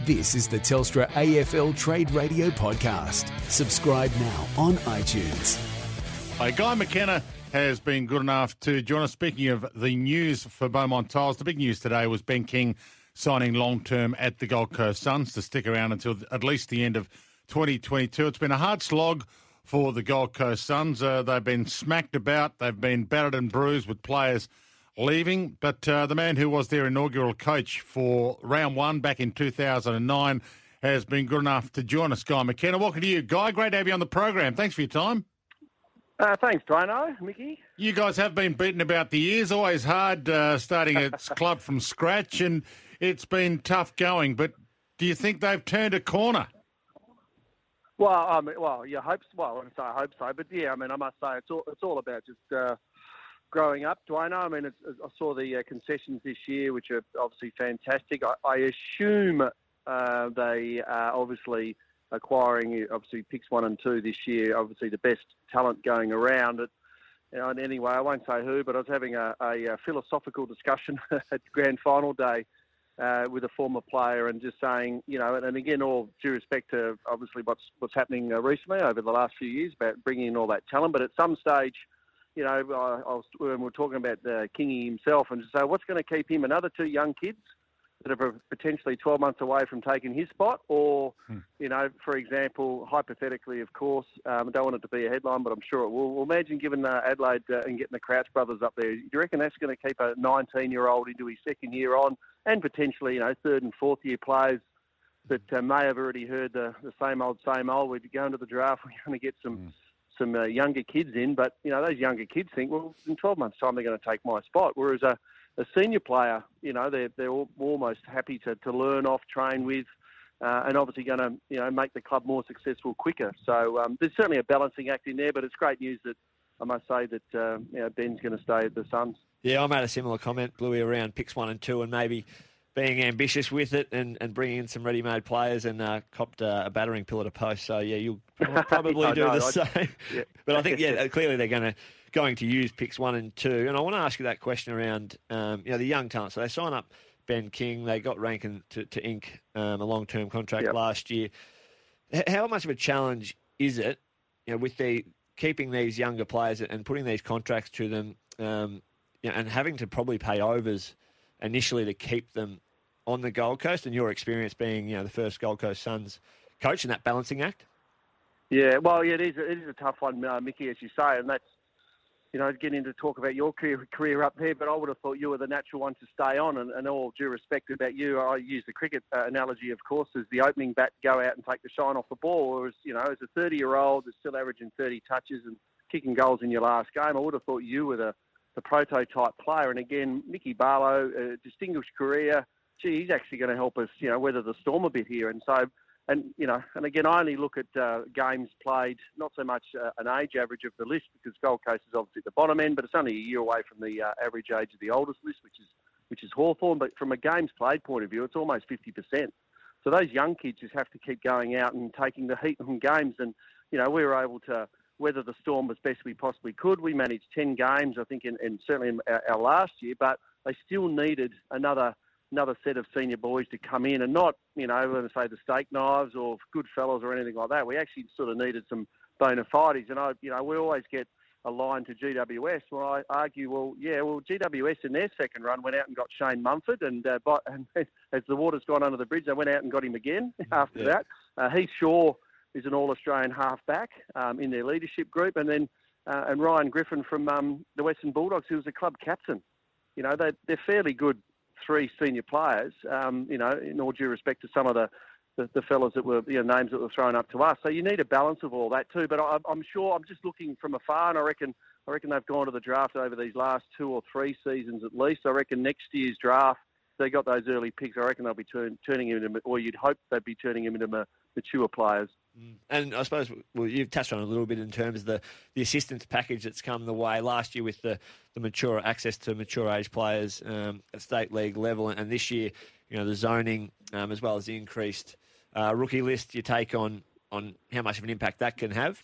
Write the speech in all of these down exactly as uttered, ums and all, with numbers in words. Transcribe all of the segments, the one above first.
This is the Telstra A F L Trade Radio Podcast. Subscribe now on iTunes. Hey, Guy McKenna has been good enough to join us. Speaking of the news for Beaumont Tiles, the big news today was Ben King signing long-term at the Gold Coast Suns to stick around until at least the end of twenty twenty-two. It's been a hard slog for the Gold Coast Suns. Uh, they've been smacked about. They've been battered and bruised with players leaving. But uh, the man who was their inaugural coach for round one back in two thousand nine has been good enough to join us, Guy McKenna. Welcome to you, Guy. Great to have you on the program. Thanks for your time. Uh, thanks, Dino, Mickey. You guys have been beaten about the years. Always hard uh, starting a club from scratch, and it's been tough going. But do you think they've turned a corner? Well, I mean, well, yeah, hope. Well, I wouldn't say I hope so, but yeah, I mean, I must say it's all it's all about just uh, growing up. Dino, I mean, it's, I saw the uh, concessions this year, which are obviously fantastic. I, I assume uh, they are obviously acquiring, obviously, picks one and two this year, obviously the best talent going around. It, you know, and anyway, I won't say who, but I was having a, a, a philosophical discussion at grand final day uh, with a former player and just saying, you know, and, and again, all due respect to obviously what's what's happening uh, recently over the last few years about bringing in all that talent, but at some stage, you know, I, I was, when we were talking about uh, Kingy himself and just say, what's going to keep him another two young kids that are potentially twelve months away from taking his spot? Or, hmm. you know, for example, hypothetically, of course, um, I don't want it to be a headline, but I'm sure it will. Well, imagine giving uh, Adelaide uh, and getting the Crouch brothers up there. Do you reckon that's going to keep a nineteen-year-old into his second year on, and potentially, you know, third and fourth-year players that uh, may have already heard the, the same old, same old? We're going to the draft, we're going to get some... Hmm. some uh, younger kids in, but, you know, those younger kids think, well, in twelve months' time, they're going to take my spot. Whereas a, a senior player, you know, they're, they're almost happy to, to learn off, train with, uh, and obviously going to, you know, make the club more successful quicker. So um, there's certainly a balancing act in there, but it's great news that I must say that, uh, you know, Ben's going to stay at the Suns. Yeah, I made a similar comment, Bluey, around picks one and two and maybe being ambitious with it and, and bringing in some ready-made players and uh, copped uh, a battering pillar to post. So, yeah, you'll probably do the same. Yeah. But I think, yeah, clearly they're going to going to use picks one and two. And I want to ask you that question around, um, you know, the young talent. So they sign up Ben King. They got Rankin to, to ink um, a long-term contract yep. last year. H- how much of a challenge is it, you know, with the keeping these younger players and putting these contracts to them, um, you know, and having to probably pay overs initially to keep them on the Gold Coast, and your experience being, you know, the first Gold Coast Suns coach in that balancing act? Yeah, well, yeah, it is, it is a tough one, uh, Mickey, as you say, and that's, you know, getting into talk about your career, career up there, but I would have thought you were the natural one to stay on, and, and all due respect about you, I use the cricket uh, analogy, of course, as the opening bat, go out and take the shine off the ball, whereas, you know, as a thirty-year-old that's still averaging thirty touches and kicking goals in your last game, I would have thought you were the, the prototype player, and again, Mickey Barlow, a distinguished career, gee, he's actually going to help us, you know, weather the storm a bit here. And so, and, you know, and again, I only look at uh, games played, not so much uh, an age average of the list, because Gold Coast is obviously at the bottom end, but it's only a year away from the uh, average age of the oldest list, which is which is Hawthorn. But from a games played point of view, it's almost fifty percent. So those young kids just have to keep going out and taking the heat on games. And, you know, we were able to weather the storm as best we possibly could. We managed ten games, I think, in, in certainly in our, our last year, but they still needed another another set of senior boys to come in and not, you know, let us say the steak knives or good fellas or anything like that. We actually sort of needed some bona fides. And, I, you know, we always get a line to G W S where I argue, well, yeah, well, G W S in their second run went out and got Shane Mumford, and, uh, by, and as the water's gone under the bridge, they went out and got him again after yeah. that. Uh, Heath Shaw is an All-Australian half-back um, in their leadership group, and then uh, and Ryan Griffin from um, the Western Bulldogs, who was the club captain. You know, they, they're fairly good three senior players, um, you know, in all due respect to some of the, the, the fellas that were, you know, names that were thrown up to us. So you need a balance of all that too. But I, I'm sure, I'm just looking from afar, and I reckon I reckon they've gone to the draft over these last two or three seasons at least. I reckon next year's draft, they got those early picks, I reckon they'll be turn, turning him into, or you'd hope they'd be turning him into ma- mature players. And I suppose, well, you've touched on it a little bit in terms of the, the assistance package that's come the way last year with the, the mature access to mature age players um, at state league level, and this year, you know, the zoning um, as well as the increased uh, rookie list. Your take on on how much of an impact that can have?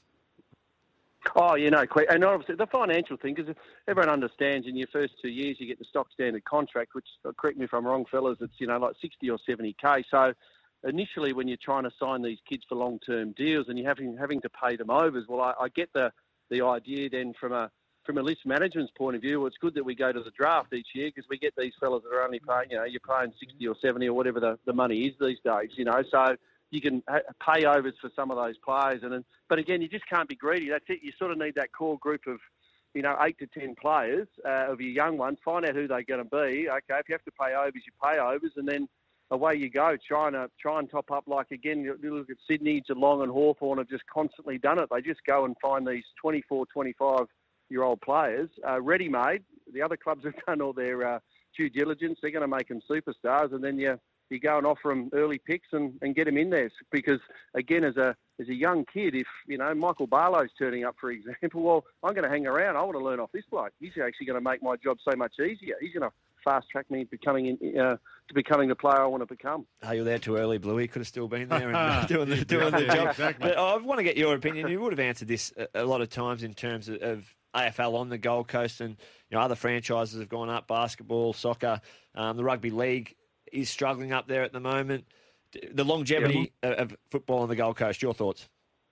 Oh, you know, and obviously the financial thing, because everyone understands in your first two years you get the stock standard contract, which, correct me if I'm wrong, fellas, it's, you know, like sixty or seventy K. So, initially when you're trying to sign these kids for long-term deals and you're having having to pay them overs, well, I, I get the the idea then from a from a list management's point of view. Well, it's good that we go to the draft each year because we get these fellas that are only paying, you know, you're paying sixty or seventy or whatever the, the money is these days, you know, so you can pay overs for some of those players. And But again, you just can't be greedy. That's it. You sort of need that core group of, you know, eight to ten players uh, of your young ones. Find out who they're going to be. Okay, if you have to pay overs, you pay overs, and then away you go, trying to try and top up. Like again, you look at Sydney, Geelong, and Hawthorn have just constantly done it. They just go and find these twenty-four, twenty-five-year-old players, uh, ready-made. The other clubs have done all their uh, due diligence. They're going to make them superstars, and then you you go and offer them early picks and, and get them in there. Because again, as a as a young kid, if you know Michael Barlow's turning up, for example, well, I'm going to hang around. I want to learn off this bloke. He's actually going to make my job so much easier. He's going to fast track me becoming in, uh, to becoming the player I want to become. Oh, you're there too early, Bluey. Could have still been there and doing the doing the job. Exactly. But I want to get your opinion. You would have answered this a, a lot of times in terms of, of A F L on the Gold Coast, and you know other franchises have gone up. Basketball, soccer, um, the rugby league is struggling up there at the moment. The longevity yeah. of football on the Gold Coast. Your thoughts?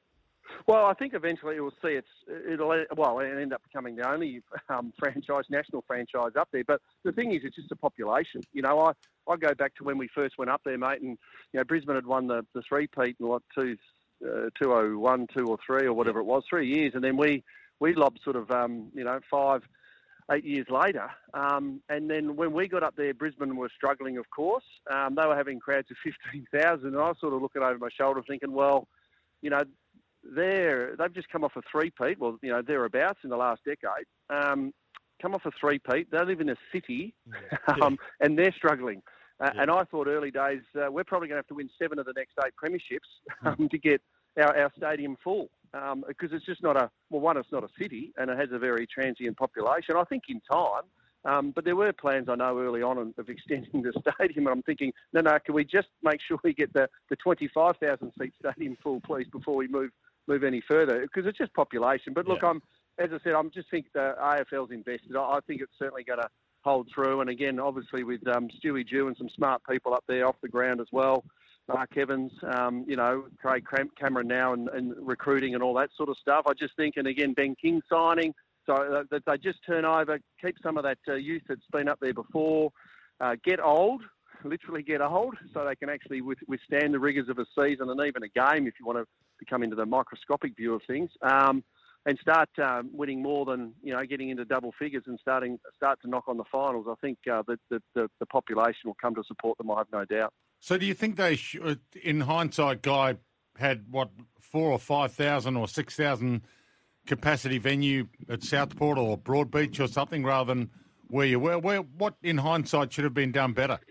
Well, I think eventually we'll see it's it'll well it'll end up becoming the only um, franchise, national franchise up there. But the thing is, it's just the population. You know, I, I go back to when we first went up there, mate, and you know Brisbane had won the the three-peat in what two uh, two oh one, two or three or whatever it was, three years, and then we we lobbed sort of um, you know five. Eight years later, um, and then when we got up there, Brisbane were struggling, of course. Um, they were having crowds of fifteen thousand, and I was sort of looking over my shoulder thinking, well, you know, they're, they've just come off a three-peat, well, you know, thereabouts in the last decade, um, come off a three-peat. They live in a city, yeah. um, and they're struggling. Uh, yeah. And I thought early days, uh, we're probably going to have to win seven of the next eight premierships um, to get our, our stadium full. Um, because it's just not a, well, one, it's not a city and it has a very transient population. I think in time, um, but there were plans I know early on of extending the stadium, and I'm thinking, no, no, can we just make sure we get the, the twenty-five thousand seat stadium full, please, before we move move any further? Because it's just population. But look, yeah. I'm as I said, I'm just think the A F L's invested. I, I think it's certainly going to hold through. And again, obviously with um, Stewie Dew and some smart people up there off the ground as well. Mark Evans, um, you know, Craig Cameron now and, and recruiting and all that sort of stuff. I just think, and again, Ben King signing, so that they just turn over, keep some of that uh, youth that's been up there before, uh, get old, literally get old, so they can actually withstand the rigours of a season and even a game if you want to come into the microscopic view of things, um, and start um, winning more than, you know, getting into double figures and starting start to knock on the finals. I think uh, the, the, the, the population will come to support them, I have no doubt. So do you think they, should, in hindsight, Guy had, what, four or five thousand or six thousand capacity venue at Southport or Broadbeach or something rather than where you were? Where, what, in hindsight, should have been done better?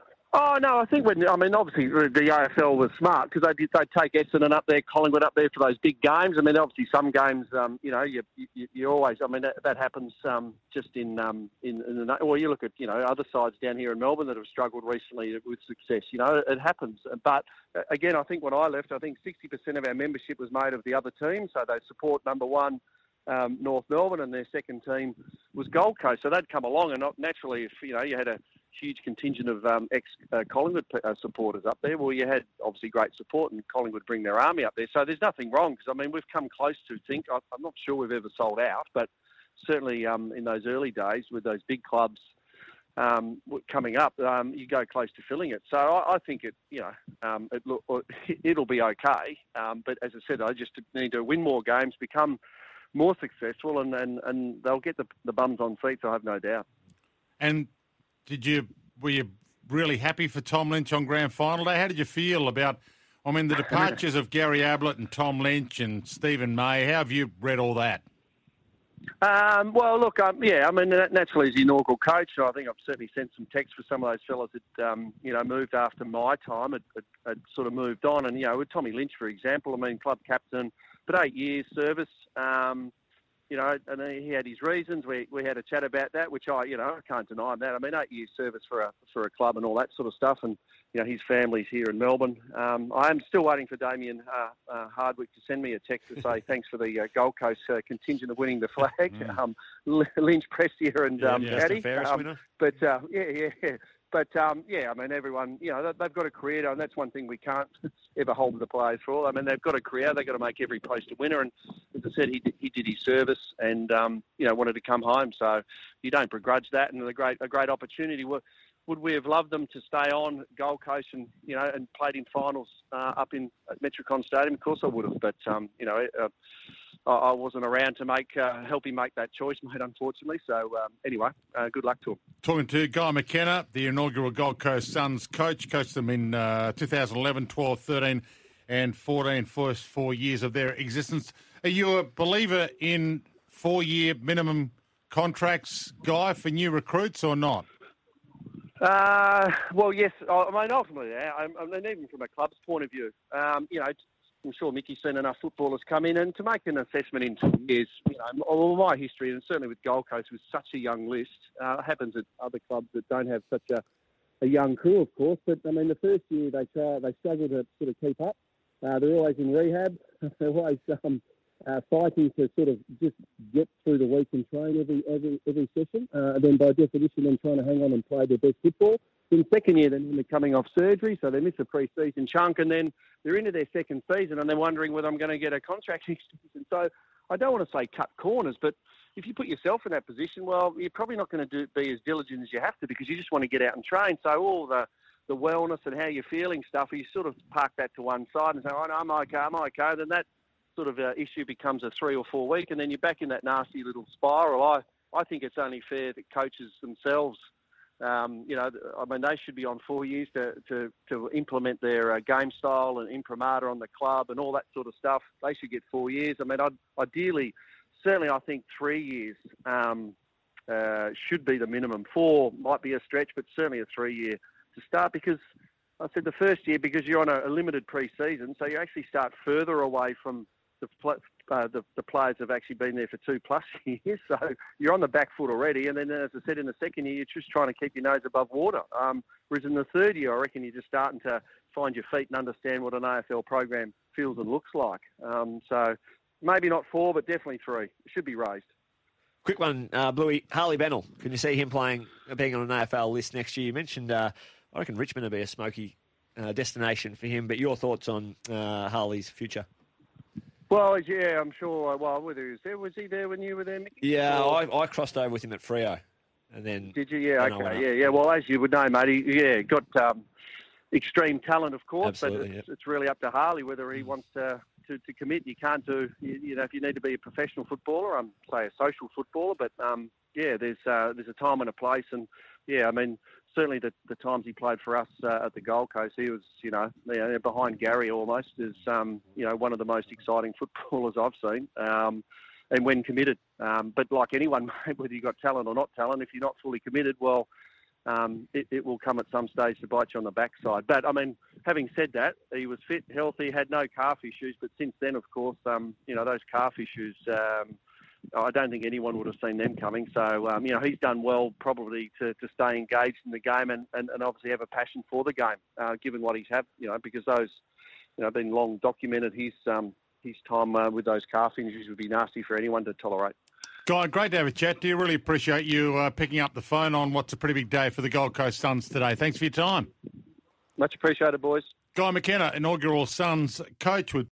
Oh, no, I think when, I mean, obviously the A F L was smart because they did, they'd take Essendon up there, Collingwood up there for those big games. I mean, obviously some games, um, you know, you, you, you always, I mean, that, that happens um, just in, um, in, in the, well, you look at, you know, other sides down here in Melbourne that have struggled recently with success, you know, it happens. But again, I think when I left, I think sixty percent of our membership was made of the other teams. So they support number one, Um, North Melbourne, and their second team was Gold Coast. So they'd come along, and naturally, if you know you had a huge contingent of um, ex-Collingwood uh, supporters up there, well, you had obviously great support, and Collingwood bring their army up there. So there's nothing wrong because I mean we've come close to think. I'm not sure we've ever sold out, but certainly um, in those early days with those big clubs um, coming up, um, you go close to filling it. So I, I think it, you know, um, it look, it'll be okay. Um, but as I said, I just need to win more games, become more successful, and, and, and they'll get the, the bums on seats, I have no doubt. And did you were you really happy for Tom Lynch on grand final day? How did you feel about, I mean, the departures of Gary Ablett and Tom Lynch and Stephen May? How have you read all that? Um, well, look, um, yeah, I mean, naturally as the inaugural coach, I think I've certainly sent some texts for some of those fellas that, um, you know, moved after my time, had, had, had sort of moved on. And, you know, with Tommy Lynch, for example, I mean, club captain, but eight years service, um, you know, and he had his reasons. We we had a chat about that, which I, you know, I can't deny that. I mean, eight years service for a for a club and all that sort of stuff, and you know, his family's here in Melbourne. Um, I am still waiting for Damien uh, uh, Hardwick to send me a text to say thanks for the uh, Gold Coast uh, contingent of winning the flag. Mm. Um, Lynch, Prestia, and yeah, um, yeah. Caddy. Ferris um, winner. But uh, yeah, yeah, But, um, yeah, I mean, everyone, you know, they've got a career, and that's one thing we can't ever hold the players for. I mean, they've got a career. They've got to make every post a winner. And as I said, he did, he did his service and, um, you know, wanted to come home. So you don't begrudge that, and a great a great opportunity. Would we have loved them to stay on Gold Coast and, you know, and played in finals uh, up in at Metricon Stadium? Of course I would have. But, um, you know, uh, I wasn't around to make uh, help him make that choice, mate, unfortunately. So, um, anyway, uh, good luck to him. Talking to Guy McKenna, the inaugural Gold Coast Suns coach. Coached them in uh, two thousand eleven, twelve, thirteen and fourteen, first four years of their existence. Are you a believer in four-year minimum contracts, Guy, for new recruits or not? Uh, well, yes. I mean, ultimately, yeah, I, I mean, even from a club's point of view, um, you know, I'm sure Mickey's seen enough footballers come in, and to make an assessment in two years, you know, all my history, and certainly with Gold Coast, with such a young list, uh, happens at other clubs that don't have such a, a young crew, of course. But I mean, the first year they try, they struggle to sort of keep up. Uh, they're always in rehab. They're always um, uh, fighting to sort of just get through the week and train every every every session. Uh, and then by definition, then trying to hang on and play their best football. In second year, they're normally coming off surgery, so they miss a pre-season chunk, and then they're into their second season, and they're wondering whether I'm going to get a contract extension. So I don't want to say cut corners, but if you put yourself in that position, well, you're probably not going to do, be as diligent as you have to because you just want to get out and train. So all the, the wellness and how you're feeling stuff, you sort of park that to one side and say, oh, no, I'm okay, I'm okay. Then that sort of uh, issue becomes a three or four week, and then you're back in that nasty little spiral. I, I think it's only fair that coaches themselves, Um, you know, I mean, they should be on four years to, to, to implement their uh, game style and imprimatur on the club and all that sort of stuff. They should get four years. I mean, I'd, ideally, certainly I think three years um, uh, should be the minimum. Four might be a stretch, but certainly a three-year to start because, I said the first year, because you're on a, a limited pre-season, so you actually start further away from the Uh, the, the players have actually been there for two plus years, so you're on the back foot already. And then, as I said, in the second year, you're just trying to keep your nose above water. Um, whereas in the third year, I reckon you're just starting to find your feet and understand what an A F L program feels and looks like. Um, so maybe not four, but definitely three. It should be raised. Quick one, uh, Bluey. Harley Bennell. Can you see him playing, being on an A F L list next year? You mentioned, uh, I reckon Richmond would be a smoky uh, destination for him. But your thoughts on uh, Harley's future? Well, yeah, I'm sure. Well, whether he was there, was he there when you were there, Mickey? Yeah, I, I crossed over with him at Freo, and then did you? Yeah, okay, yeah, yeah. Well, as you would know, mate, he, yeah, got um, extreme talent, of course, Absolutely, but it's, yep. it's really up to Harley whether he wants to to, to commit. You can't do, you, you know, if you need to be a professional footballer, I'm say a social footballer, but um, yeah, there's uh, there's a time and a place, and yeah, I mean. Certainly, the, the times he played for us uh, at the Gold Coast, he was, you know, you know, behind Gary almost, is, um, you know, one of the most exciting footballers I've seen, um, and when committed. Um, but like anyone, whether you've got talent or not talent, if you're not fully committed, well, um, it, it will come at some stage to bite you on the backside. But, I mean, having said that, he was fit, healthy, had no calf issues. But since then, of course, um, you know, those calf issues... Um, I don't think anyone would have seen them coming. So, um, you know, he's done well probably to, to stay engaged in the game and, and, and obviously have a passion for the game, uh, given what he's had, you know, because those, you know, been long documented. His, um, his time uh, with those calf injuries would be nasty for anyone to tolerate. Guy, great to have a chat. Do you really appreciate you uh, picking up the phone on what's a pretty big day for the Gold Coast Suns today. Thanks for your time. Much appreciated, boys. Guy McKenna, inaugural Suns coach with